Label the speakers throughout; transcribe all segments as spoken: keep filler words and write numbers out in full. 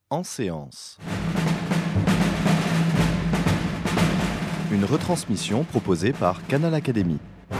Speaker 1: en séance. Une retransmission proposée par Canal Académie.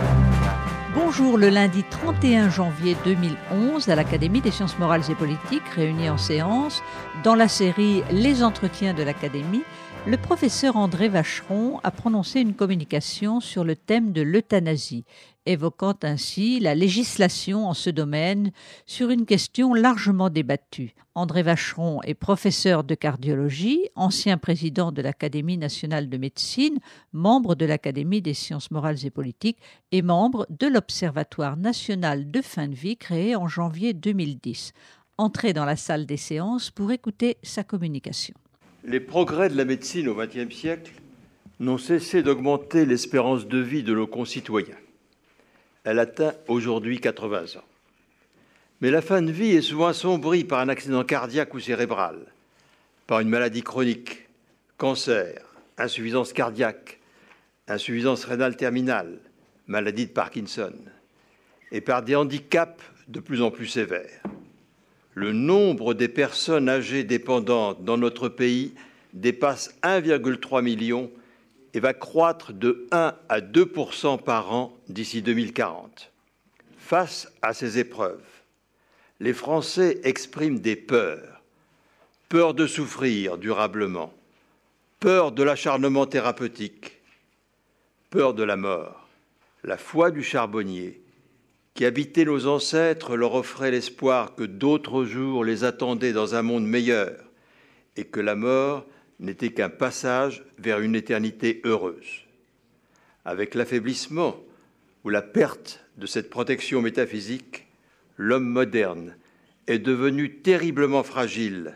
Speaker 2: Bonjour, le lundi trente et un janvier deux mille onze, à l'Académie des sciences morales et politiques, réunie en séance, dans la série Les entretiens de l'Académie, le professeur André Vacheron a prononcé une communication sur le thème de l'euthanasie, évoquant ainsi la législation en ce domaine sur une question largement débattue. André Vacheron est professeur de cardiologie, ancien président de l'Académie nationale de médecine, membre de l'Académie des sciences morales et politiques et membre de l'Observatoire national de fin de vie créé en janvier deux mille dix. Entrez dans la salle des séances pour écouter sa communication.
Speaker 3: Les progrès de la médecine au vingtième siècle n'ont cessé d'augmenter l'espérance de vie de nos concitoyens. Elle atteint aujourd'hui quatre-vingts ans. Mais la fin de vie est souvent assombrie par un accident cardiaque ou cérébral, par une maladie chronique, cancer, insuffisance cardiaque, insuffisance rénale terminale, maladie de Parkinson, et par des handicaps de plus en plus sévères. Le nombre des personnes âgées dépendantes dans notre pays dépasse un virgule trois million et va croître de un à deux pour cent par an d'ici deux mille quarante. Face à ces épreuves, les Français expriment des peurs. Peur de souffrir durablement, peur de l'acharnement thérapeutique, peur de la mort. La foi du charbonnier qui habitait nos ancêtres leur offrait l'espoir que d'autres jours les attendaient dans un monde meilleur et que la mort n'était qu'un passage vers une éternité heureuse. Avec l'affaiblissement ou la perte de cette protection métaphysique, l'homme moderne est devenu terriblement fragile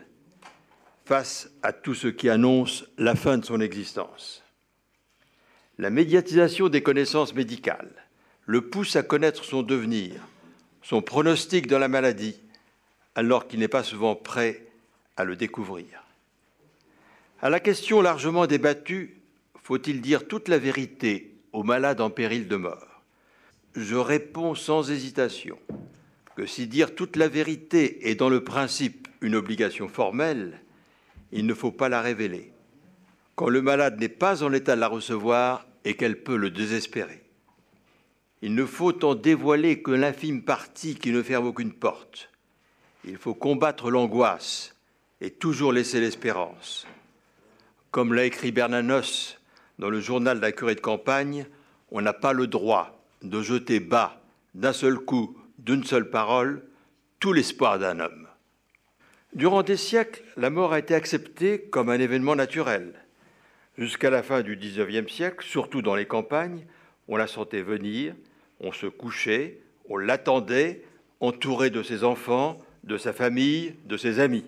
Speaker 3: face à tout ce qui annonce la fin de son existence. La médiatisation des connaissances médicales le pousse à connaître son devenir, son pronostic dans la maladie, alors qu'il n'est pas souvent prêt à le découvrir. À la question largement débattue, faut-il dire toute la vérité aux malades en péril de mort? Je réponds sans hésitation que si dire toute la vérité est dans le principe une obligation formelle, il ne faut pas la révéler, quand le malade n'est pas en état de la recevoir et qu'elle peut le désespérer. Il ne faut en dévoiler que l'infime partie qui ne ferme aucune porte. Il faut combattre l'angoisse et toujours laisser l'espérance. Comme l'a écrit Bernanos dans le journal d'un curé de campagne, on n'a pas le droit de jeter bas d'un seul coup, d'une seule parole, tout l'espoir d'un homme. Durant des siècles, la mort a été acceptée comme un événement naturel. Jusqu'à la fin du dix-neuvième siècle, surtout dans les campagnes, on la sentait venir, on se couchait, on l'attendait, entouré de ses enfants, de sa famille, de ses amis.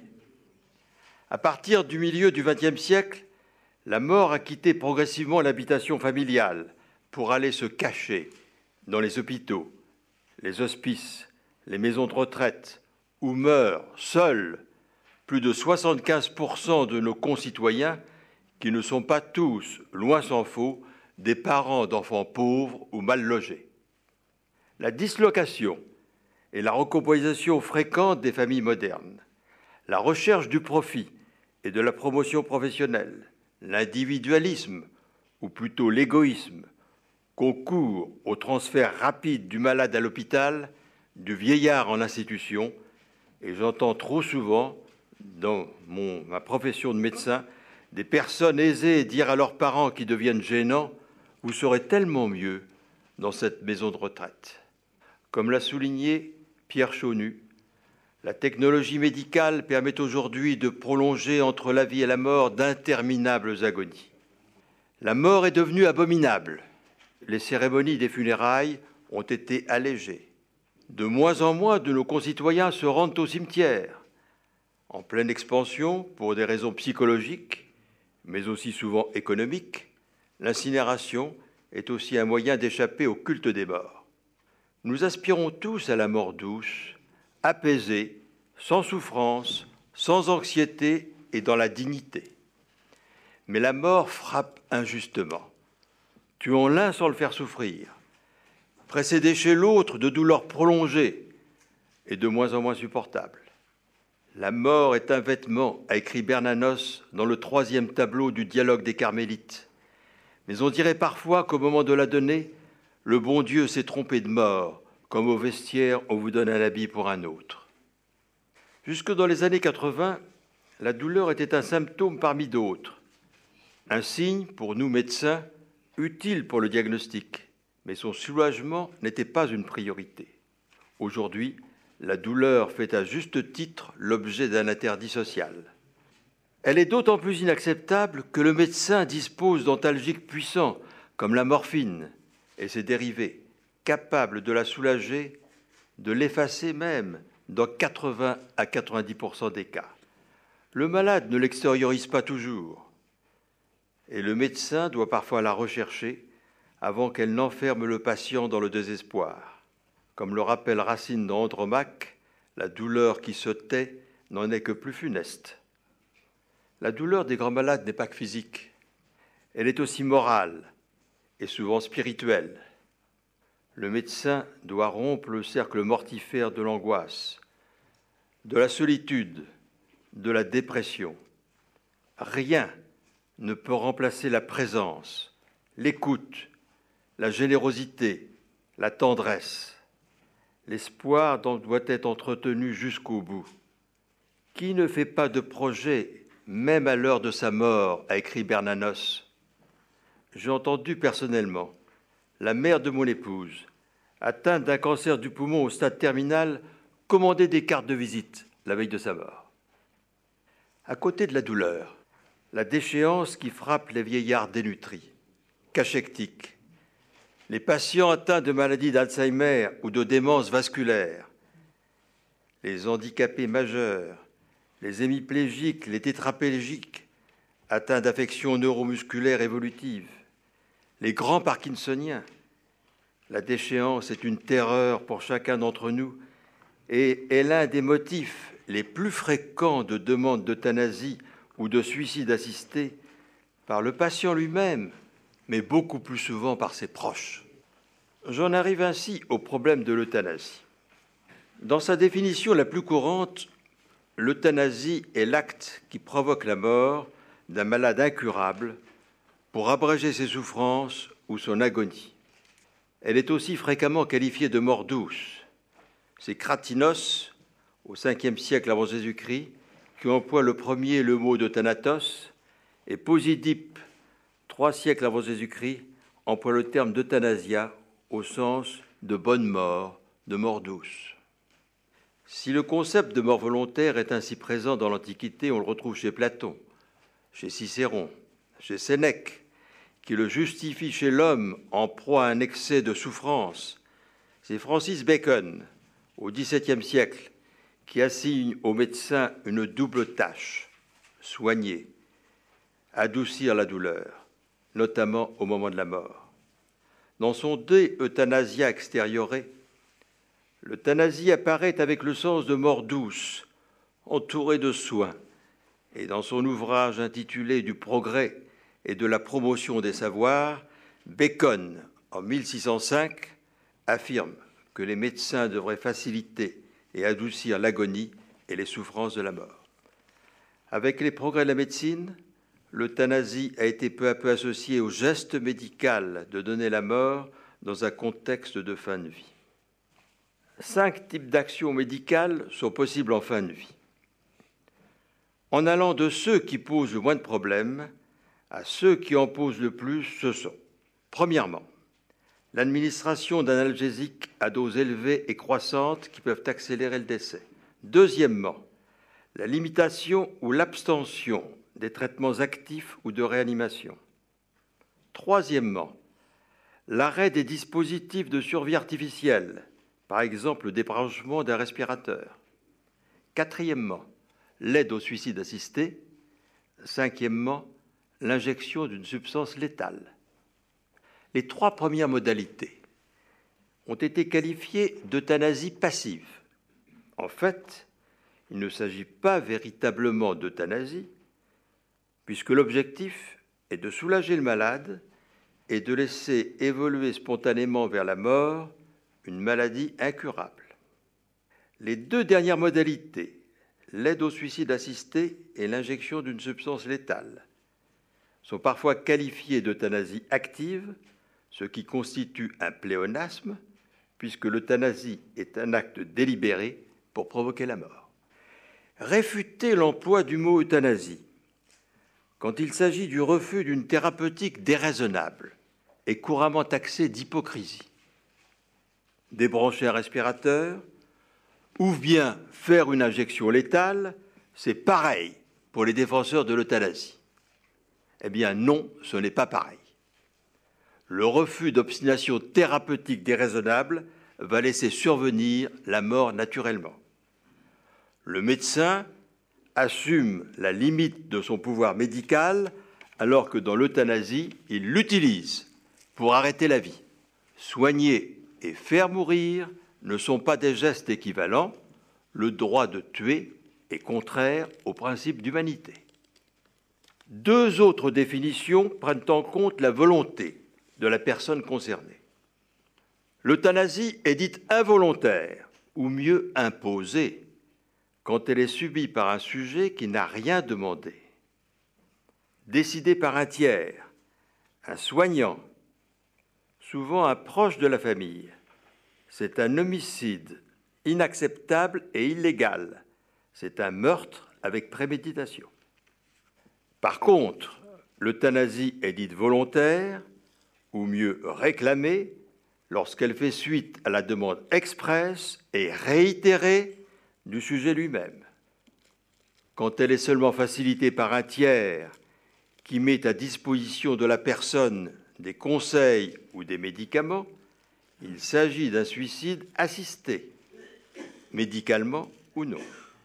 Speaker 3: À partir du milieu du vingtième siècle, la mort a quitté progressivement l'habitation familiale pour aller se cacher dans les hôpitaux, les hospices, les maisons de retraite, où meurent seuls plus de soixante-quinze pour cent de nos concitoyens qui ne sont pas tous, loin s'en faut, des parents d'enfants pauvres ou mal logés. La dislocation et la recomposition fréquente des familles modernes, la recherche du profit et de la promotion professionnelle, l'individualisme, ou plutôt l'égoïsme, concourent au transfert rapide du malade à l'hôpital, du vieillard en institution, et j'entends trop souvent, dans mon, ma profession de médecin, des personnes aisées dire à leurs parents qui deviennent gênants « Vous serez tellement mieux dans cette maison de retraite ». Comme l'a souligné Pierre Chaunu, la technologie médicale permet aujourd'hui de prolonger entre la vie et la mort d'interminables agonies. La mort est devenue abominable. Les cérémonies des funérailles ont été allégées. De moins en moins de nos concitoyens se rendent au cimetière, en pleine expansion pour des raisons psychologiques, mais aussi souvent économiques. L'incinération est aussi un moyen d'échapper au culte des morts. Nous aspirons tous à la mort douce, apaisée, sans souffrance, sans anxiété et dans la dignité. Mais la mort frappe injustement. Tuons l'un sans le faire souffrir, précédé chez l'autre de douleurs prolongées et de moins en moins supportables. La mort est un vêtement, a écrit Bernanos dans le troisième tableau du dialogue des Carmélites. Mais on dirait parfois qu'au moment de la donner, le bon Dieu s'est trompé de mort, comme au vestiaire on vous donne un habit pour un autre. Jusque dans les années quatre-vingts, la douleur était un symptôme parmi d'autres. Un signe, pour nous médecins, utile pour le diagnostic, mais son soulagement n'était pas une priorité. Aujourd'hui, la douleur fait à juste titre l'objet d'un interdit social. Elle est d'autant plus inacceptable que le médecin dispose d'antalgiques puissants, comme la morphine et ses dérivés, capables de la soulager, de l'effacer même, dans quatre-vingts à quatre-vingt-dix pour cent des cas. Le malade ne l'extériorise pas toujours, et le médecin doit parfois la rechercher avant qu'elle n'enferme le patient dans le désespoir. Comme le rappelle Racine dans Andromaque, la douleur qui se tait n'en est que plus funeste. La douleur des grands malades n'est pas que physique, elle est aussi morale et souvent spirituelle. Le médecin doit rompre le cercle mortifère de l'angoisse, de la solitude, de la dépression. Rien ne peut remplacer la présence, l'écoute, la générosité, la tendresse. L'espoir donc doit être entretenu jusqu'au bout. Qui ne fait pas de projet, même à l'heure de sa mort, a écrit Bernanos. J'ai entendu personnellement la mère de mon épouse, atteinte d'un cancer du poumon au stade terminal, commander des cartes de visite la veille de sa mort. À côté de la douleur, la déchéance qui frappe les vieillards dénutris, cachectiques, les patients atteints de maladies d'Alzheimer ou de démence vasculaire, les handicapés majeurs, les hémiplégiques, les tétraplégiques, atteints d'affections neuromusculaires évolutives, les grands parkinsoniens. La déchéance est une terreur pour chacun d'entre nous et est l'un des motifs les plus fréquents de demande d'euthanasie ou de suicide assisté par le patient lui-même, mais beaucoup plus souvent par ses proches. J'en arrive ainsi au problème de l'euthanasie. Dans sa définition la plus courante, l'euthanasie est l'acte qui provoque la mort d'un malade incurable pour abréger ses souffrances ou son agonie. Elle est aussi fréquemment qualifiée de mort douce. C'est Kratinos, au cinquième siècle avant Jésus-Christ, qui emploie le premier le mot de thanatos, et Posidipe, trois siècles avant Jésus-Christ, emploie le terme d'euthanasia au sens de bonne mort, de mort douce. Si le concept de mort volontaire est ainsi présent dans l'Antiquité, on le retrouve chez Platon, chez Cicéron, chez Sénèque, qui le justifie chez l'homme en proie à un excès de souffrance. C'est Francis Bacon, au dix-septième siècle, qui assigne au médecin une double tâche, soigner, adoucir la douleur, notamment au moment de la mort. Dans son De Euthanasia Exteriore, l'euthanasie apparaît avec le sens de mort douce, entourée de soins, et dans son ouvrage intitulé Du progrès et de la promotion des savoirs, Bacon, en mille six cent cinq, affirme que les médecins devraient faciliter et adoucir l'agonie et les souffrances de la mort. Avec les progrès de la médecine, l'euthanasie a été peu à peu associée au geste médical de donner la mort dans un contexte de fin de vie. Cinq types d'actions médicales sont possibles en fin de vie. En allant de ceux qui posent le moins de problèmes à ceux qui en posent le plus, ce sont, premièrement, l'administration d'analgésiques à dose élevée et croissante qui peuvent accélérer le décès. Deuxièmement, la limitation ou l'abstention des traitements actifs ou de réanimation. Troisièmement, l'arrêt des dispositifs de survie artificielle, par exemple le débranchement d'un respirateur. Quatrièmement, l'aide au suicide assisté. Cinquièmement, l'injection d'une substance létale. Les trois premières modalités ont été qualifiées d'euthanasie passive. En fait, il ne s'agit pas véritablement d'euthanasie, puisque l'objectif est de soulager le malade et de laisser évoluer spontanément vers la mort une maladie incurable. Les deux dernières modalités, l'aide au suicide assisté et l'injection d'une substance létale sont parfois qualifiées d'euthanasie active, ce qui constitue un pléonasme, puisque l'euthanasie est un acte délibéré pour provoquer la mort. Réfuter l'emploi du mot euthanasie, quand il s'agit du refus d'une thérapeutique déraisonnable, est couramment taxé d'hypocrisie. Débrancher un respirateur, ou bien faire une injection létale, c'est pareil pour les défenseurs de l'euthanasie. Eh bien non, ce n'est pas pareil. Le refus d'obstination thérapeutique déraisonnable va laisser survenir la mort naturellement. Le médecin assume la limite de son pouvoir médical alors que dans l'euthanasie, il l'utilise pour arrêter la vie. Soigner et faire mourir ne sont pas des gestes équivalents. Le droit de tuer est contraire au principe d'humanité. Deux autres définitions prennent en compte la volonté de la personne concernée. L'euthanasie est dite involontaire, ou mieux imposée, quand elle est subie par un sujet qui n'a rien demandé. Décidée par un tiers, un soignant, souvent un proche de la famille, c'est un homicide inacceptable et illégal. C'est un meurtre avec préméditation. Par contre, l'euthanasie est dite volontaire, ou mieux réclamée, lorsqu'elle fait suite à la demande expresse et réitérée du sujet lui-même. Quand elle est seulement facilitée par un tiers qui met à disposition de la personne des conseils ou des médicaments, il s'agit d'un suicide assisté, médicalement ou non.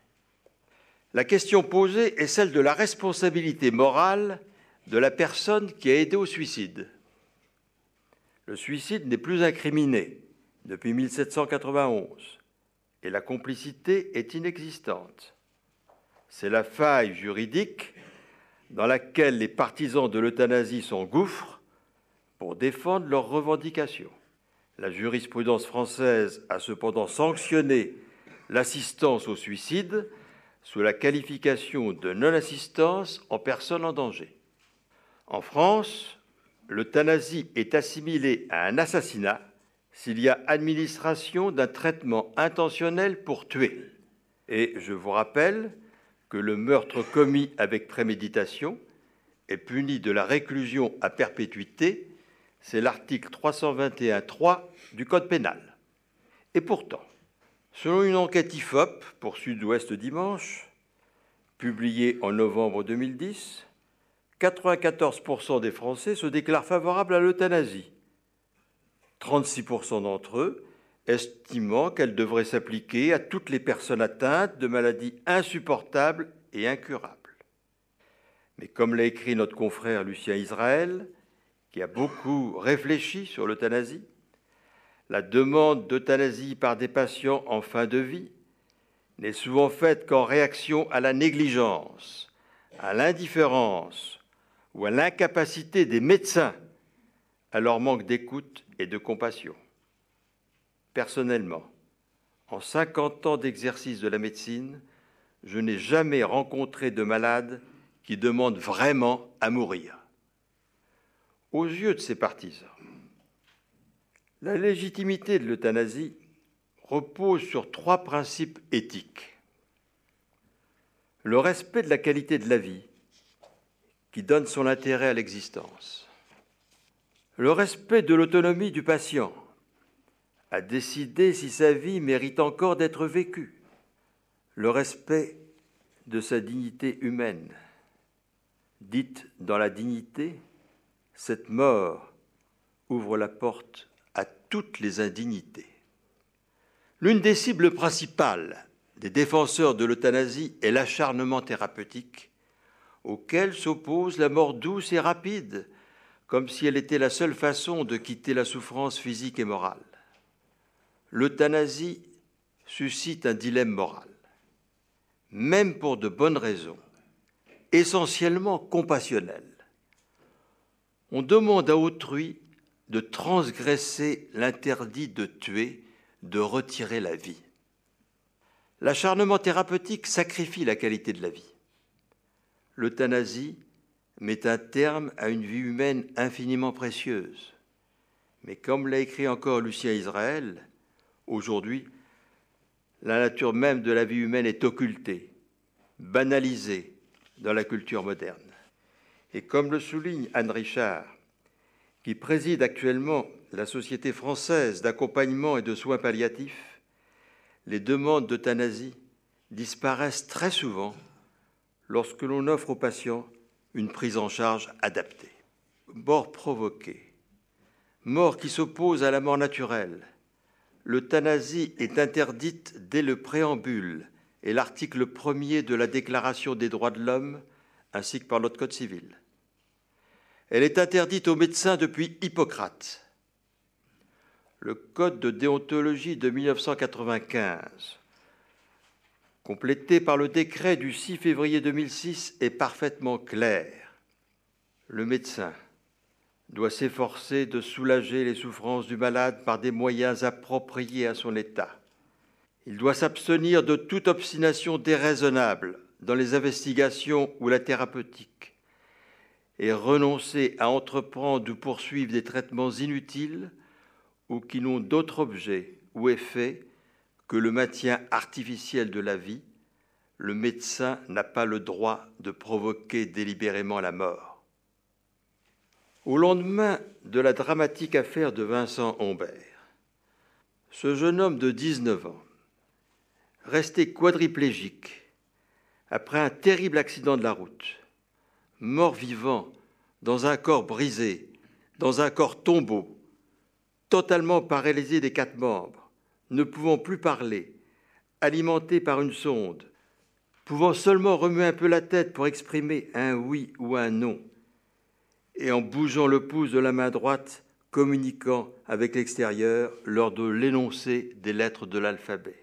Speaker 3: La question posée est celle de la responsabilité morale de la personne qui a aidé au suicide. Le suicide n'est plus incriminé depuis mille sept cent quatre-vingt-onze et la complicité est inexistante. C'est la faille juridique dans laquelle les partisans de l'euthanasie s'engouffrent pour défendre leurs revendications. La jurisprudence française a cependant sanctionné l'assistance au suicide sous la qualification de non-assistance en personne en danger. En France, l'euthanasie est assimilée à un assassinat s'il y a administration d'un traitement intentionnel pour tuer. Et je vous rappelle que le meurtre commis avec préméditation est puni de la réclusion à perpétuité. C'est l'article trois cent vingt et un trois du Code pénal. Et pourtant, selon une enquête I F O P pour Sud-Ouest Dimanche, publiée en novembre deux mille dix, quatre-vingt-quatorze pour cent des Français se déclarent favorables à l'euthanasie, trente-six pour cent d'entre eux estimant qu'elle devrait s'appliquer à toutes les personnes atteintes de maladies insupportables et incurables. Mais comme l'a écrit notre confrère Lucien Israël, qui a beaucoup réfléchi sur l'euthanasie, la demande d'euthanasie par des patients en fin de vie n'est souvent faite qu'en réaction à la négligence, à l'indifférence ou à l'incapacité des médecins, à leur manque d'écoute et de compassion. Personnellement, en cinquante ans d'exercice de la médecine, je n'ai jamais rencontré de malade qui demande vraiment à mourir. Aux yeux de ses partisans, la légitimité de l'euthanasie repose sur trois principes éthiques. Le respect de la qualité de la vie, qui donne son intérêt à l'existence. Le respect de l'autonomie du patient, à décider si sa vie mérite encore d'être vécue. Le respect de sa dignité humaine. Dite dans la dignité, cette mort ouvre la porte à toutes les indignités. L'une des cibles principales des défenseurs de l'euthanasie est l'acharnement thérapeutique, auquel s'oppose la mort douce et rapide, comme si elle était la seule façon de quitter la souffrance physique et morale. L'euthanasie suscite un dilemme moral, même pour de bonnes raisons, essentiellement compassionnelles. On demande à autrui de transgresser l'interdit de tuer, de retirer la vie. L'acharnement thérapeutique sacrifie la qualité de la vie. L'euthanasie met un terme à une vie humaine infiniment précieuse. Mais comme l'a écrit encore Lucien Israël, aujourd'hui, la nature même de la vie humaine est occultée, banalisée dans la culture moderne. Et comme le souligne Anne Richard, qui préside actuellement la Société française d'accompagnement et de soins palliatifs, les demandes d'euthanasie disparaissent très souvent lorsque l'on offre aux patients une prise en charge adaptée. Mort provoquée, mort qui s'oppose à la mort naturelle. L'euthanasie est interdite dès le préambule et l'article premier de la Déclaration des droits de l'homme, ainsi que par notre Code civil. Elle est interdite aux médecins depuis Hippocrate. Le Code de déontologie de mille neuf cent quatre-vingt-quinze, complété par le décret du six février deux mille six, est parfaitement clair. Le médecin doit s'efforcer de soulager les souffrances du malade par des moyens appropriés à son état. Il doit s'abstenir de toute obstination déraisonnable dans les investigations ou la thérapeutique et renoncer à entreprendre ou poursuivre des traitements inutiles ou qui n'ont d'autre objet ou effet que le maintien artificiel de la vie. Le médecin n'a pas le droit de provoquer délibérément la mort. Au lendemain de la dramatique affaire de Vincent Humbert, ce jeune homme de dix-neuf ans, resté quadriplégique après un terrible accident de la route, mort-vivant dans un corps brisé, dans un corps tombeau, totalement paralysé des quatre membres, ne pouvant plus parler, alimenté par une sonde, pouvant seulement remuer un peu la tête pour exprimer un oui ou un non, et en bougeant le pouce de la main droite, communiquant avec l'extérieur lors de l'énoncé des lettres de l'alphabet.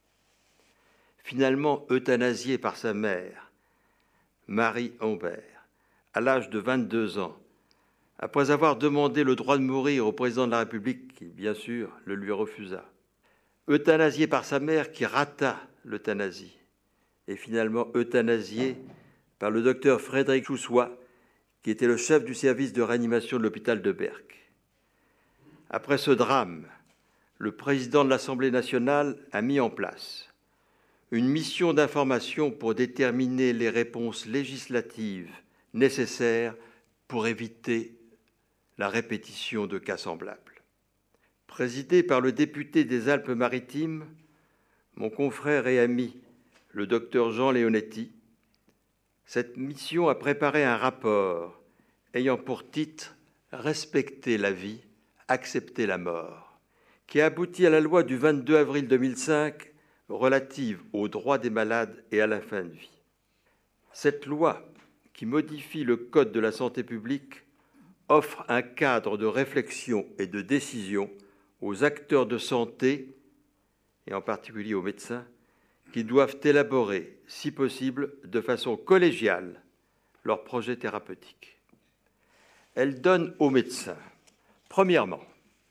Speaker 3: Finalement euthanasié par sa mère, Marie Humbert, à l'âge de vingt-deux ans, après avoir demandé le droit de mourir au président de la République, qui, bien sûr, le lui refusa. Euthanasié par sa mère, qui rata l'euthanasie, et finalement euthanasié par le docteur Frédéric Choussois, qui était le chef du service de réanimation de l'hôpital de Berck. Après ce drame, le président de l'Assemblée nationale a mis en place une mission d'information pour déterminer les réponses législatives nécessaires pour éviter la répétition de cas semblables. Présidé par le député des Alpes-Maritimes, mon confrère et ami, le docteur Jean Leonetti, cette mission a préparé un rapport ayant pour titre « Respecter la vie, accepter la mort », qui a abouti à la loi du vingt-deux avril deux mille cinq relative aux droits des malades et à la fin de vie. Cette loi, qui modifie le Code de la santé publique, offre un cadre de réflexion et de décision aux acteurs de santé, et en particulier aux médecins, qui doivent élaborer, si possible, de façon collégiale, leur projet thérapeutique. Elle donne aux médecins, premièrement,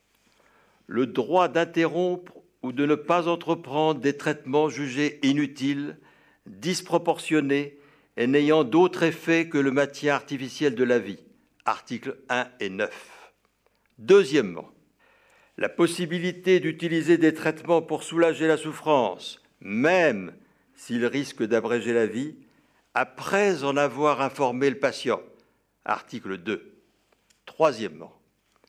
Speaker 3: le droit d'interrompre ou de ne pas entreprendre des traitements jugés inutiles, disproportionnés et n'ayant d'autre effet que le maintien artificiel de la vie, articles un et neuf. Deuxièmement, la possibilité d'utiliser des traitements pour soulager la souffrance, même s'ils risquent d'abréger la vie, après en avoir informé le patient, article deux. Troisièmement,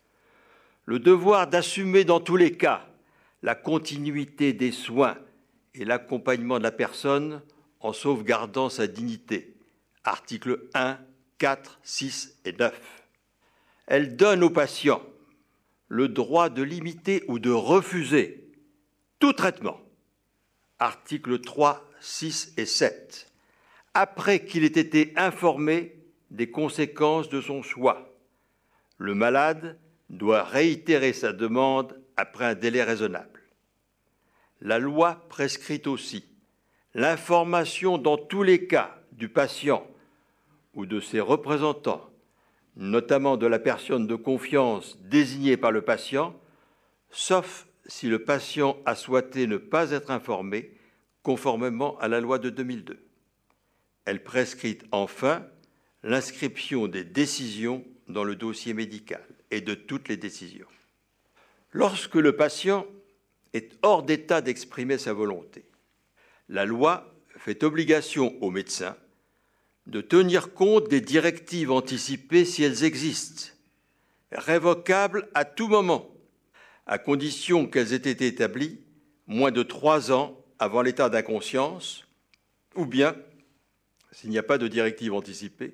Speaker 3: le devoir d'assumer dans tous les cas la continuité des soins et l'accompagnement de la personne en sauvegardant sa dignité, articles un, quatre, six et neuf. Elle donne aux patients le droit de limiter ou de refuser tout traitement, articles trois, six et sept, après qu'il ait été informé des conséquences de son choix. Le malade doit réitérer sa demande après un délai raisonnable. La loi prescrit aussi l'information dans tous les cas du patient ou de ses représentants, notamment de la personne de confiance désignée par le patient, sauf si le patient a souhaité ne pas être informé conformément à la loi de deux mille deux. Elle prescrit enfin l'inscription des décisions dans le dossier médical et de toutes les décisions. Lorsque le patient est hors d'état d'exprimer sa volonté, la loi fait obligation aux médecins de tenir compte des directives anticipées si elles existent, révocables à tout moment, à condition qu'elles aient été établies moins de trois ans avant l'état d'inconscience, ou bien, s'il n'y a pas de directive anticipée,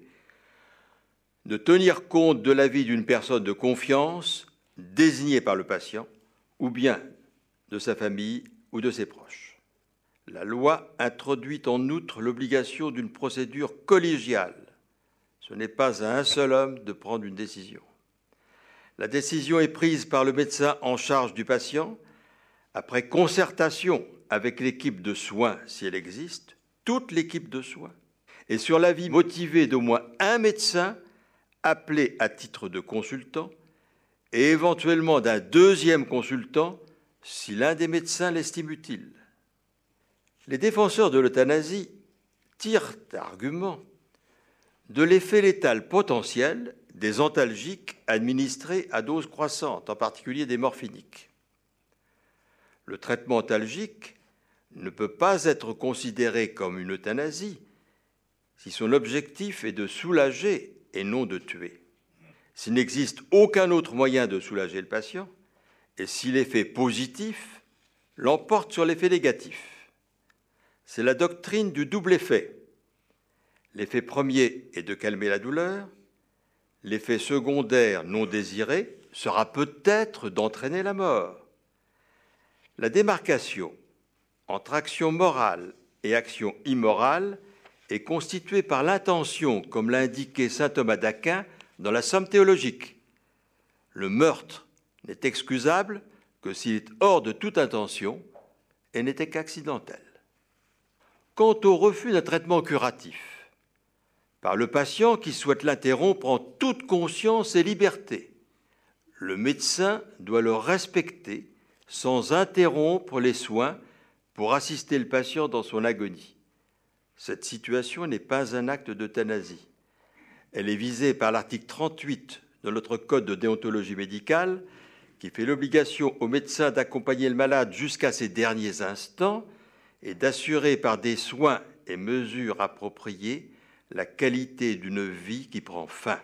Speaker 3: de tenir compte de l'avis d'une personne de confiance désignée par le patient, ou bien de sa famille ou de ses proches. La loi introduit en outre l'obligation d'une procédure collégiale. Ce n'est pas à un seul homme de prendre une décision. La décision est prise par le médecin en charge du patient, après concertation avec l'équipe de soins, si elle existe, toute l'équipe de soins, et sur l'avis motivé d'au moins un médecin appelé à titre de consultant, et éventuellement d'un deuxième consultant, si l'un des médecins l'estime utile. Les défenseurs de l'euthanasie tirent argument de l'effet létal potentiel des antalgiques administrés à dose croissante, en particulier des morphiniques. Le traitement antalgique ne peut pas être considéré comme une euthanasie si son objectif est de soulager et non de tuer. S'il n'existe aucun autre moyen de soulager le patient, et si l'effet positif l'emporte sur l'effet négatif. C'est la doctrine du double effet. L'effet premier est de calmer la douleur, l'effet secondaire non désiré sera peut-être d'entraîner la mort. La démarcation entre action morale et action immorale est constituée par l'intention, comme l'a indiqué saint Thomas d'Aquin dans la Somme théologique. Le meurtre n'est excusable que s'il est hors de toute intention et n'était qu'accidentel. Quant au refus d'un traitement curatif, par le patient qui souhaite l'interrompre en toute conscience et liberté, le médecin doit le respecter sans interrompre les soins pour assister le patient dans son agonie. Cette situation n'est pas un acte d'euthanasie. Elle est visée par l'article trente-huit de notre Code de déontologie médicale qui fait l'obligation au médecin d'accompagner le malade jusqu'à ses derniers instants et d'assurer par des soins et mesures appropriées la qualité d'une vie qui prend fin.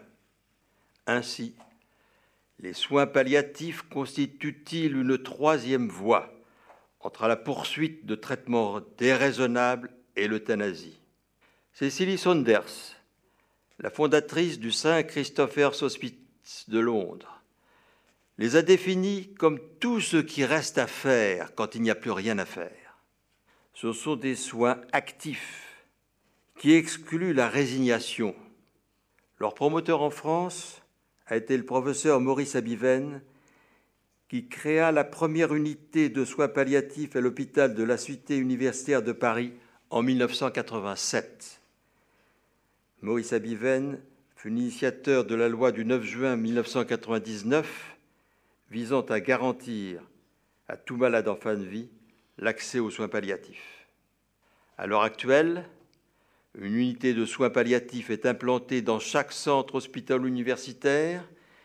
Speaker 3: Ainsi, les soins palliatifs constituent-ils une troisième voie entre la poursuite de traitements déraisonnables et l'euthanasie? Cecily Saunders, la fondatrice du Saint Christopher's Hospice de Londres, les a définis comme tout ce qui reste à faire quand il n'y a plus rien à faire. Ce sont des soins actifs qui excluent la résignation. Leur promoteur en France a été le professeur Maurice Abiven, qui créa la première unité de soins palliatifs à l'hôpital de la Cité universitaire de Paris en mille neuf cent quatre-vingt-sept. Maurice Abiven fut l'initiateur de la loi du neuf juin mille neuf cent quatre-vingt-dix-neuf visant à garantir à tout malade en fin de vie l'accès aux soins palliatifs. À l'heure actuelle, une unité de soins palliatifs est implantée dans chaque centre hospitalo-universitaire.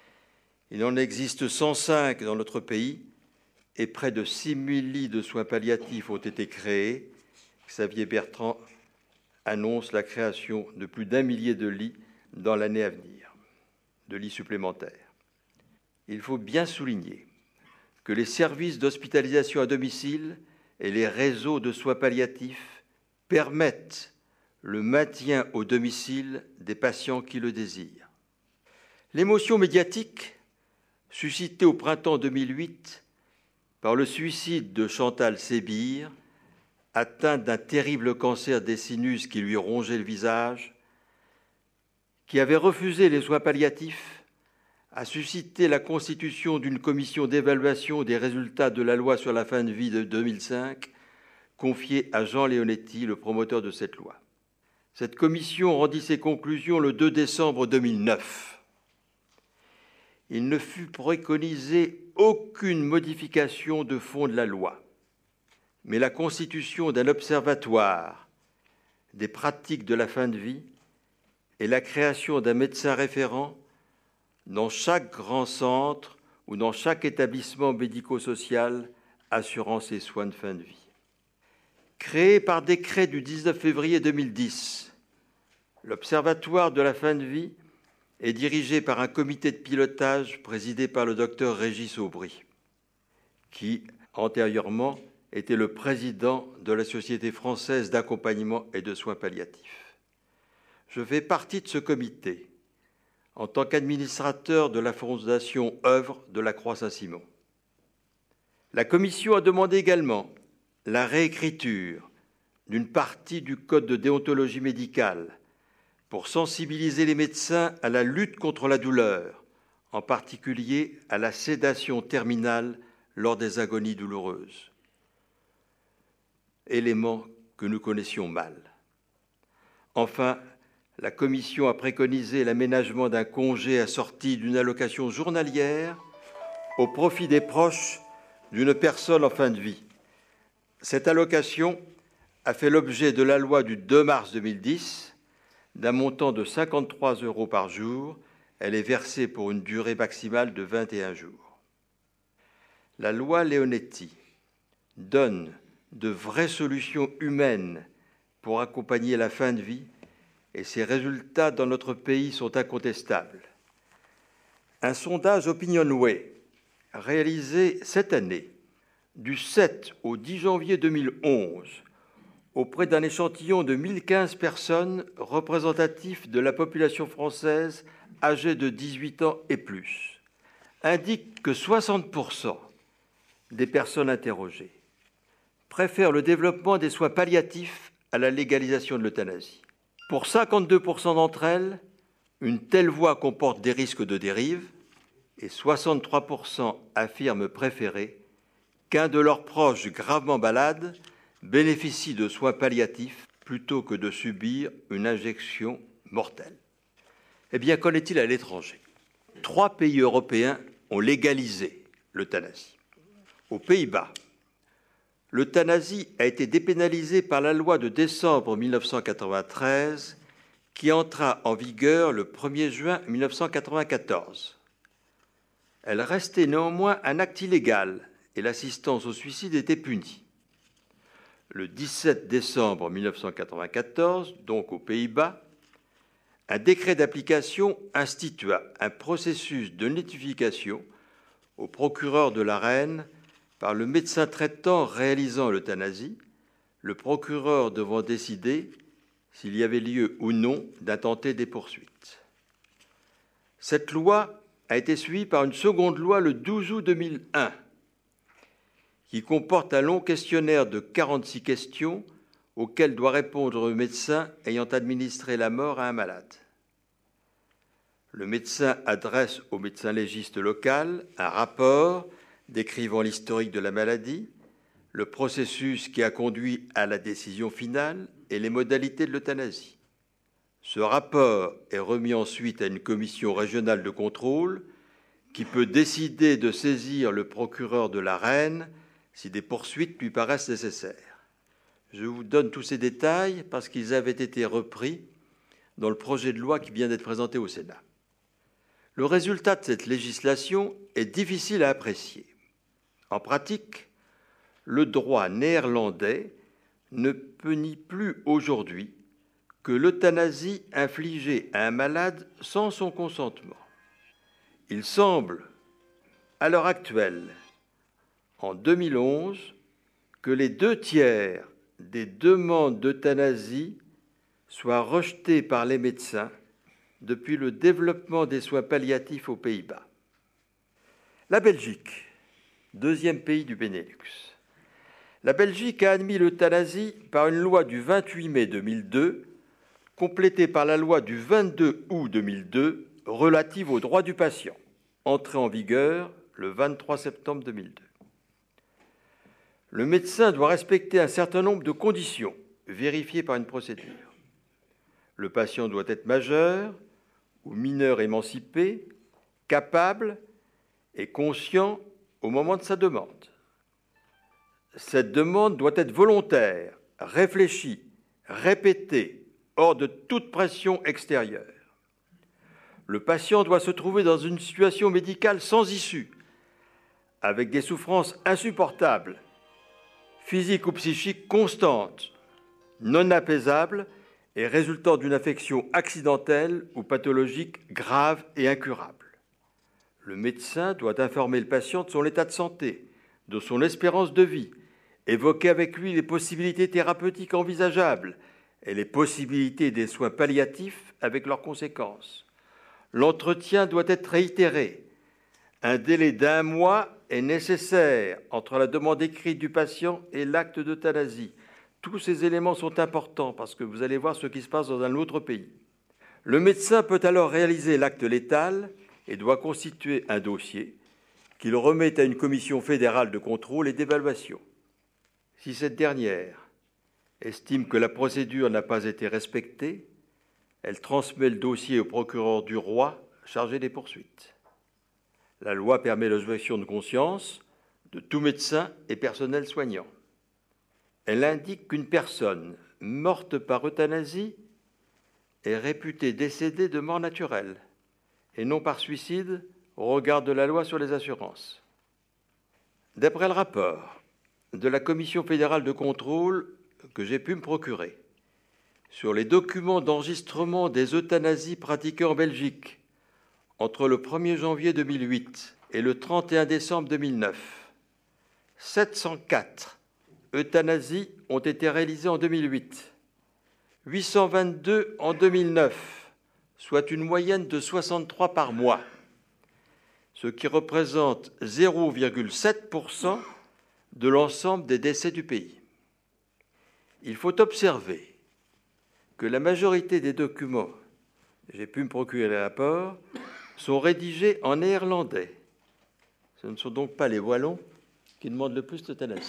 Speaker 3: Il en existe cent cinq dans notre pays et près de six mille lits de soins palliatifs ont été créés. Xavier Bertrand annonce la création de plus d'un millier de lits dans l'année à venir, de lits supplémentaires. Il faut bien souligner que les services d'hospitalisation à domicile et les réseaux de soins palliatifs permettent le maintien au domicile des patients qui le désirent. L'émotion médiatique, suscitée au printemps deux mille huit par le suicide de Chantal Sébir, atteinte d'un terrible cancer des sinus qui lui rongeait le visage, qui avait refusé les soins palliatifs, a suscité la constitution d'une commission d'évaluation des résultats de la loi sur la fin de vie de deux mille cinq, confiée à Jean Leonetti, le promoteur de cette loi. Cette commission rendit ses conclusions le deux décembre deux mille neuf. Il ne fut préconisé aucune modification de fond de la loi, mais la constitution d'un observatoire des pratiques de la fin de vie et la création d'un médecin référent dans chaque grand centre ou dans chaque établissement médico-social assurant ses soins de fin de vie. Créé par décret du dix-neuf février deux mille dix, l'Observatoire de la fin de vie est dirigé par un comité de pilotage présidé par le docteur Régis Aubry, qui, antérieurement, était le président de la Société française d'accompagnement et de soins palliatifs. Je fais partie de ce comité en tant qu'administrateur de la Fondation Œuvre de la Croix-Saint-Simon. La Commission a demandé également la réécriture d'une partie du Code de déontologie médicale pour sensibiliser les médecins à la lutte contre la douleur, en particulier à la sédation terminale lors des agonies douloureuses. Élément que nous connaissions mal. Enfin, la Commission a préconisé l'aménagement d'un congé assorti d'une allocation journalière au profit des proches d'une personne en fin de vie. Cette allocation a fait l'objet de la loi du deux mars deux mille dix d'un montant de cinquante-trois euros par jour. Elle est versée pour une durée maximale de vingt et un jours. La loi Leonetti donne de vraies solutions humaines pour accompagner la fin de vie et ses résultats dans notre pays sont incontestables. Un sondage OpinionWay réalisé cette année, du sept au dix janvier deux mille onze, auprès d'un échantillon de mille quinze personnes représentatifs de la population française âgée de dix-huit ans et plus, indique que soixante pour cent des personnes interrogées préfèrent le développement des soins palliatifs à la légalisation de l'euthanasie. Pour cinquante-deux pour cent d'entre elles, une telle voie comporte des risques de dérive et soixante-trois pour cent affirment préférer qu'un de leurs proches gravement malade bénéficie de soins palliatifs plutôt que de subir une injection mortelle. Eh bien, qu'en est-il à l'étranger? Trois pays européens ont légalisé l'euthanasie. Aux Pays-Bas, l'euthanasie a été dépénalisée par la loi de décembre mille neuf cent quatre-vingt-treize qui entra en vigueur le premier juin mille neuf cent quatre-vingt-quatorze. Elle restait néanmoins un acte illégal et l'assistance au suicide était punie. Le dix-sept décembre mille neuf cent quatre-vingt-quatorze, donc aux Pays-Bas, un décret d'application institua un processus de notification au procureur de la Reine par le médecin traitant réalisant l'euthanasie, le procureur devant décider s'il y avait lieu ou non d'intenter des poursuites. Cette loi a été suivie par une seconde loi le douze août deux mille un, qui comporte un long questionnaire de quarante-six questions auxquelles doit répondre le médecin ayant administré la mort à un malade. Le médecin adresse au médecin légiste local un rapport décrivant l'historique de la maladie, le processus qui a conduit à la décision finale et les modalités de l'euthanasie. Ce rapport est remis ensuite à une commission régionale de contrôle qui peut décider de saisir le procureur de la Reine si des poursuites lui paraissent nécessaires. Je vous donne tous ces détails parce qu'ils avaient été repris dans le projet de loi qui vient d'être présenté au Sénat. Le résultat de cette législation est difficile à apprécier. En pratique, le droit néerlandais ne punit plus aujourd'hui que l'euthanasie infligée à un malade sans son consentement. Il semble, à l'heure actuelle, en deux mille onze, que les deux tiers des demandes d'euthanasie soient rejetées par les médecins depuis le développement des soins palliatifs aux Pays-Bas. La Belgique, deuxième pays du Benelux. La Belgique a admis l'euthanasie par une loi du vingt-huit mai deux mille deux, complétée par la loi du vingt-deux août deux mille deux relative aux droits du patient, entrée en vigueur le vingt-trois septembre deux mille deux. Le médecin doit respecter un certain nombre de conditions vérifiées par une procédure. Le patient doit être majeur ou mineur émancipé, capable et conscient au moment de sa demande. cette demande doit être volontaire, réfléchie, répétée, hors de toute pression extérieure. Le patient doit se trouver dans une situation médicale sans issue, avec des souffrances insupportables, physiques ou psychiques constantes, non apaisables et résultant d'une affection accidentelle ou pathologique grave et incurable. Le médecin doit informer le patient de son état de santé, de son espérance de vie, évoquer avec lui les possibilités thérapeutiques envisageables et les possibilités des soins palliatifs avec leurs conséquences. L'entretien doit être réitéré. Un délai d'un mois est nécessaire entre la demande écrite du patient et l'acte d'euthanasie. Tous ces éléments sont importants parce que vous allez voir ce qui se passe dans un autre pays. Le médecin peut alors réaliser l'acte létal et doit constituer un dossier qu'il remet à une commission fédérale de contrôle et d'évaluation. Si cette dernière estime que la procédure n'a pas été respectée, elle transmet le dossier au procureur du roi chargé des poursuites. La loi permet l'objection de conscience de tout médecin et personnel soignant. Elle indique qu'une personne morte par euthanasie est réputée décédée de mort naturelle et non par suicide au regard de la loi sur les assurances. D'après le rapport de la Commission fédérale de contrôle que j'ai pu me procurer sur les documents d'enregistrement des euthanasies pratiquées en Belgique entre le premier janvier deux mille huit et le trente et un décembre deux mille neuf, sept cent quatre euthanasies ont été réalisées en deux mille huit, huit cent vingt-deux en deux mille neuf, soit une moyenne de soixante-trois par mois, ce qui représente zéro virgule sept pour cent de l'ensemble des décès du pays. Il faut observer que la majorité des documents, j'ai pu me procurer les rapports, sont rédigés en néerlandais. Ce ne sont donc pas les Wallons qui demandent le plus d'euthanasie.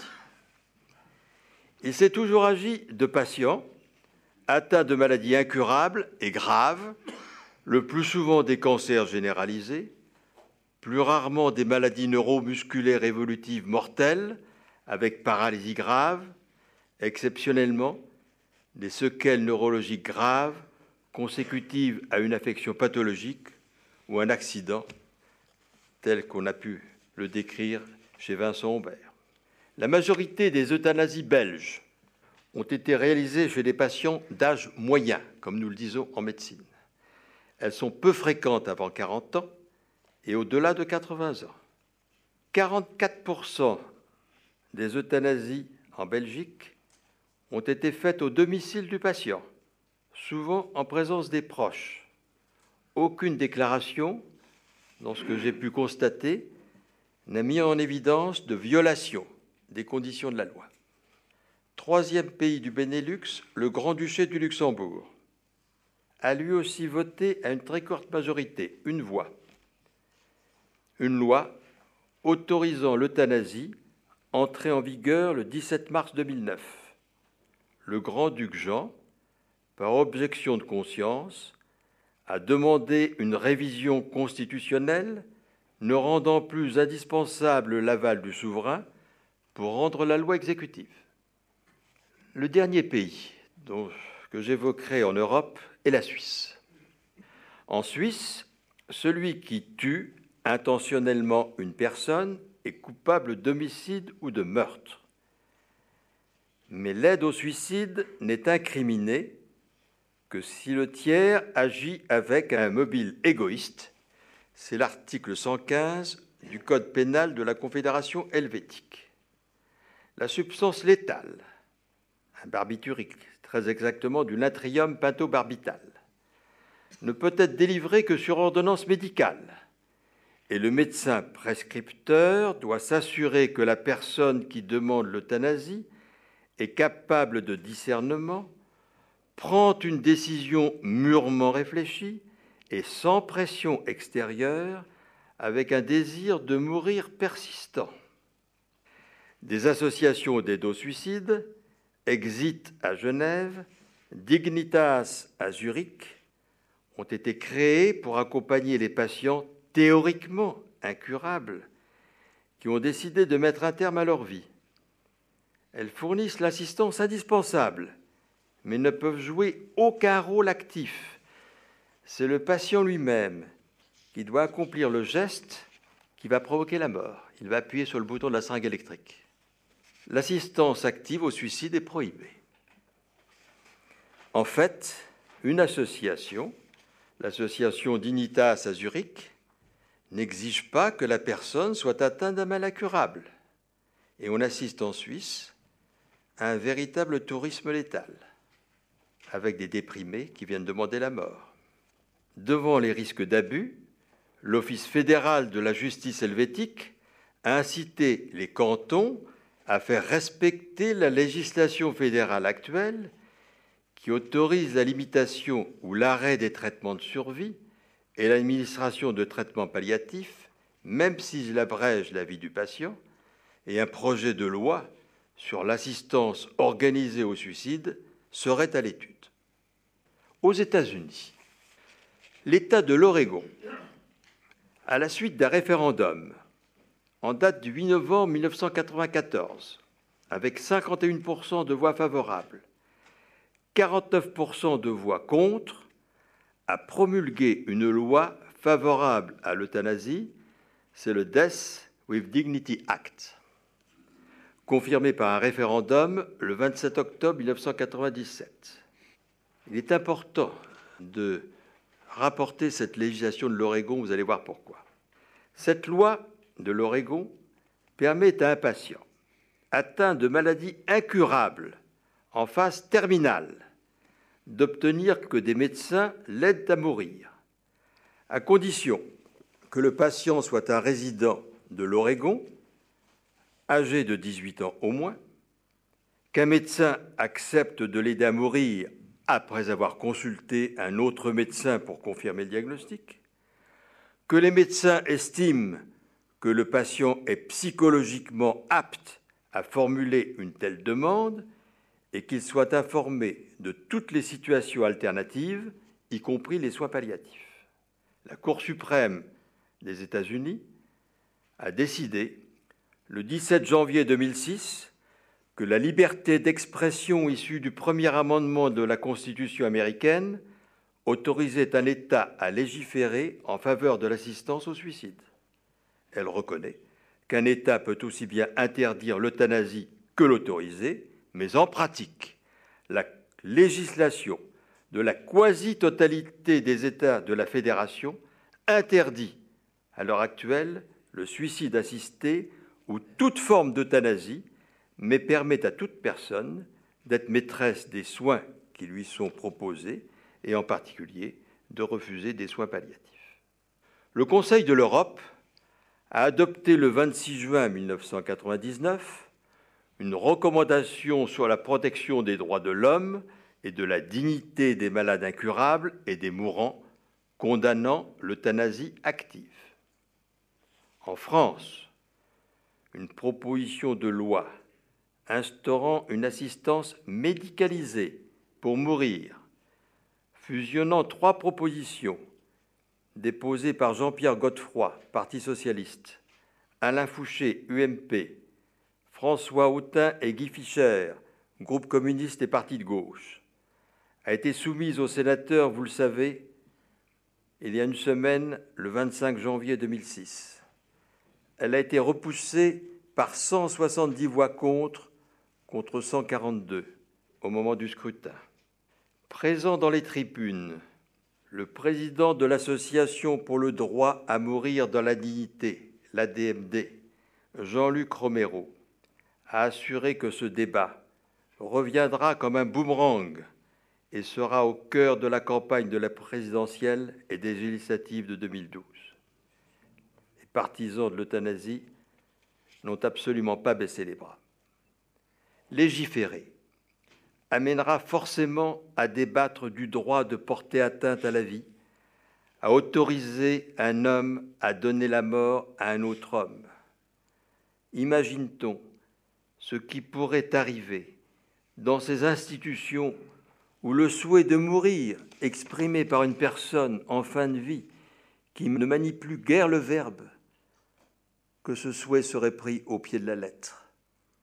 Speaker 3: Il s'est toujours agi de patients atteints de maladies incurables et graves, le plus souvent des cancers généralisés, plus rarement des maladies neuromusculaires évolutives mortelles, avec paralysie grave, exceptionnellement des séquelles neurologiques graves consécutives à une affection pathologique ou un accident, tel qu'on a pu le décrire chez Vincent Humbert. La majorité des euthanasies belges ont été réalisées chez des patients d'âge moyen, comme nous le disons en médecine. Elles sont peu fréquentes avant quarante ans et au-delà de quatre-vingts ans. quarante-quatre pour cent des euthanasies en Belgique ont été faites au domicile du patient, souvent en présence des proches. Aucune déclaration, dans ce que j'ai pu constater, n'a mis en évidence de violation des conditions de la loi. Troisième pays du Benelux, le Grand-Duché du Luxembourg a lui aussi voté à une très courte majorité, une voix, une loi autorisant l'euthanasie entrée en vigueur le dix-sept mars deux mille neuf. Le grand-duc Jean, par objection de conscience, a demandé une révision constitutionnelle ne rendant plus indispensable l'aval du souverain pour rendre la loi exécutive. Le dernier pays dont, que j'évoquerai en Europe est la Suisse. En Suisse, celui qui tue intentionnellement une personne est coupable d'homicide ou de meurtre. Mais l'aide au suicide n'est incriminée que si le tiers agit avec un mobile égoïste. C'est l'article cent quinze du Code pénal de la Confédération helvétique. La substance létale, un barbiturique, très exactement du natrium pentobarbital, ne peut être délivrée que sur ordonnance médicale. Et le médecin prescripteur doit s'assurer que la personne qui demande l'euthanasie est capable de discernement, prend une décision mûrement réfléchie et sans pression extérieure, avec un désir de mourir persistant. Des associations d'aide au suicide, Exit à Genève, Dignitas à Zurich, ont été créées pour accompagner les patients théoriquement incurables qui ont décidé de mettre un terme à leur vie. Elles fournissent l'assistance indispensable, mais ne peuvent jouer aucun rôle actif. C'est le patient lui-même qui doit accomplir le geste qui va provoquer la mort. Il va appuyer sur le bouton de la seringue électrique. L'assistance active au suicide est prohibée. En fait, une association, l'association Dignitas à Zurich, n'exige pas que la personne soit atteinte d'un mal incurable. Et on assiste en Suisse à un véritable tourisme létal, avec des déprimés qui viennent demander la mort. Devant les risques d'abus, l'Office fédéral de la justice helvétique a incité les cantons à faire respecter la législation fédérale actuelle qui autorise la limitation ou l'arrêt des traitements de survie et l'administration de traitements palliatifs, même s'ils abrègent la vie du patient, et un projet de loi sur l'assistance organisée au suicide serait à l'étude. Aux États-Unis, l'État de l'Oregon, à la suite d'un référendum en date du huit novembre mille neuf cent quatre-vingt-quatorze, avec cinquante et un pour cent de voix favorables, quarante-neuf pour cent de voix contre, a promulgué une loi favorable à l'euthanasie, c'est le Death with Dignity Act, confirmé par un référendum le vingt-sept octobre mille neuf cent quatre-vingt-dix-sept. Il est important de rapporter cette législation de l'Oregon, vous allez voir pourquoi. Cette loi de l'Oregon permet à un patient atteint de maladies incurables en phase terminale d'obtenir que des médecins l'aident à mourir, à condition que le patient soit un résident de l'Oregon, âgé de dix-huit ans au moins, qu'un médecin accepte de l'aider à mourir après avoir consulté un autre médecin pour confirmer le diagnostic, que les médecins estiment que le patient est psychologiquement apte à formuler une telle demande et qu'il soit informé de toutes les situations alternatives, y compris les soins palliatifs. La Cour suprême des États-Unis a décidé, le dix-sept janvier deux mille six, que la liberté d'expression issue du premier amendement de la Constitution américaine autorisait un État à légiférer en faveur de l'assistance au suicide. Elle reconnaît qu'un État peut aussi bien interdire l'euthanasie que l'autoriser, mais en pratique, la législation de la quasi-totalité des États de la Fédération interdit, à l'heure actuelle, le suicide assisté ou toute forme d'euthanasie, mais permet à toute personne d'être maîtresse des soins qui lui sont proposés et en particulier de refuser des soins palliatifs. Le Conseil de l'Europe a adopté le vingt-six juin mille neuf cent quatre-vingt-dix-neuf une recommandation sur la protection des droits de l'homme et de la dignité des malades incurables et des mourants, condamnant l'euthanasie active. En France, une proposition de loi instaurant une assistance médicalisée pour mourir, fusionnant trois propositions déposées par Jean-Pierre Godefroy, Parti socialiste, Alain Fouché, U M P, François Autain et Guy Fischer, groupe communiste et parti de gauche, a été soumise aux sénateurs, vous le savez, il y a une semaine, le vingt-cinq janvier deux mille six. Elle a été repoussée par cent soixante-dix voix contre, contre cent quarante-deux au moment du scrutin. Présent dans les tribunes, le président de l'Association pour le droit à mourir dans la dignité, l'A D M D, Jean-Luc Romero, a assuré que ce débat reviendra comme un boomerang et sera au cœur de la campagne de la présidentielle et des législatives de deux mille douze. Les partisans de l'euthanasie n'ont absolument pas baissé les bras. Légiférer amènera forcément à débattre du droit de porter atteinte à la vie, à autoriser un homme à donner la mort à un autre homme. Imagine-t-on ce qui pourrait arriver dans ces institutions où le souhait de mourir, exprimé par une personne en fin de vie qui ne manie plus guère le verbe, que ce souhait serait pris au pied de la lettre.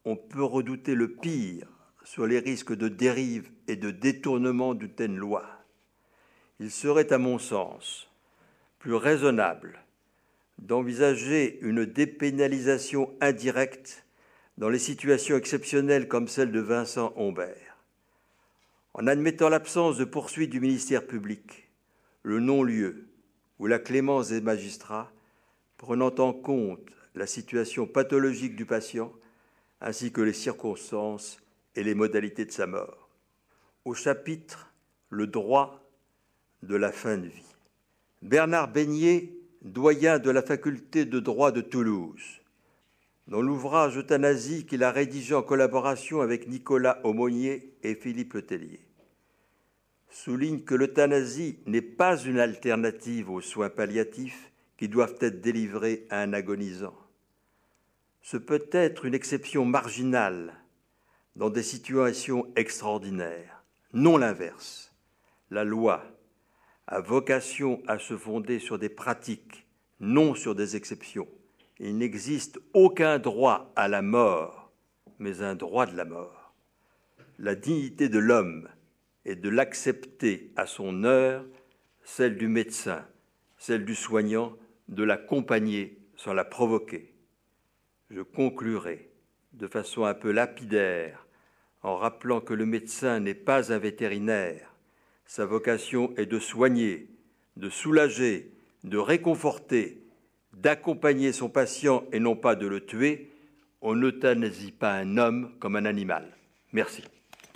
Speaker 3: on peut redouter le pire sur les risques de dérive et de détournement d'une telle loi. Il serait, à mon sens, plus raisonnable d'envisager une dépénalisation indirecte dans les situations exceptionnelles comme celle de Vincent Humbert. En admettant l'absence de poursuite du ministère public, le non-lieu ou la clémence des magistrats, prenant en compte la situation pathologique du patient ainsi que les circonstances et les modalités de sa mort. Au chapitre « Le droit de la fin de vie », Bernard Beignet, doyen de la faculté de droit de Toulouse, dans l'ouvrage Euthanasie qu'il a rédigé en collaboration avec Nicolas Aumonier et Philippe Letellier, souligne que l'euthanasie n'est pas une alternative aux soins palliatifs qui doivent être délivrés à un agonisant. Ce peut être une exception marginale dans des situations extraordinaires, non l'inverse. La loi a vocation à se fonder sur des pratiques, non sur des exceptions. Il n'existe aucun droit à la mort, mais un droit de la mort. La dignité de l'homme est de l'accepter à son heure, celle du médecin, celle du soignant, de l'accompagner sans la provoquer. Je conclurai de façon un peu lapidaire en rappelant que le médecin n'est pas un vétérinaire. Sa vocation est de soigner, de soulager, de réconforter, d'accompagner son patient et non pas de le tuer. On n'euthanasie pas un homme comme un animal. Merci.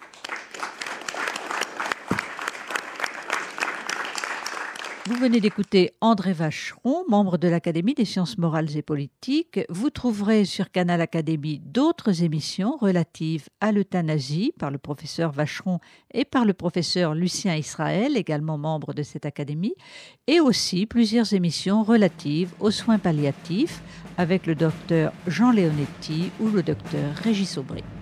Speaker 2: Vous venez d'écouter André Vacheron, membre de l'Académie des sciences morales et politiques. Vous trouverez sur Canal Académie d'autres émissions relatives à l'euthanasie par le professeur Vacheron et par le professeur Lucien Israël, également membre de cette académie, et aussi plusieurs émissions relatives aux soins palliatifs avec le docteur Jean Leonetti ou le docteur Régis Aubry.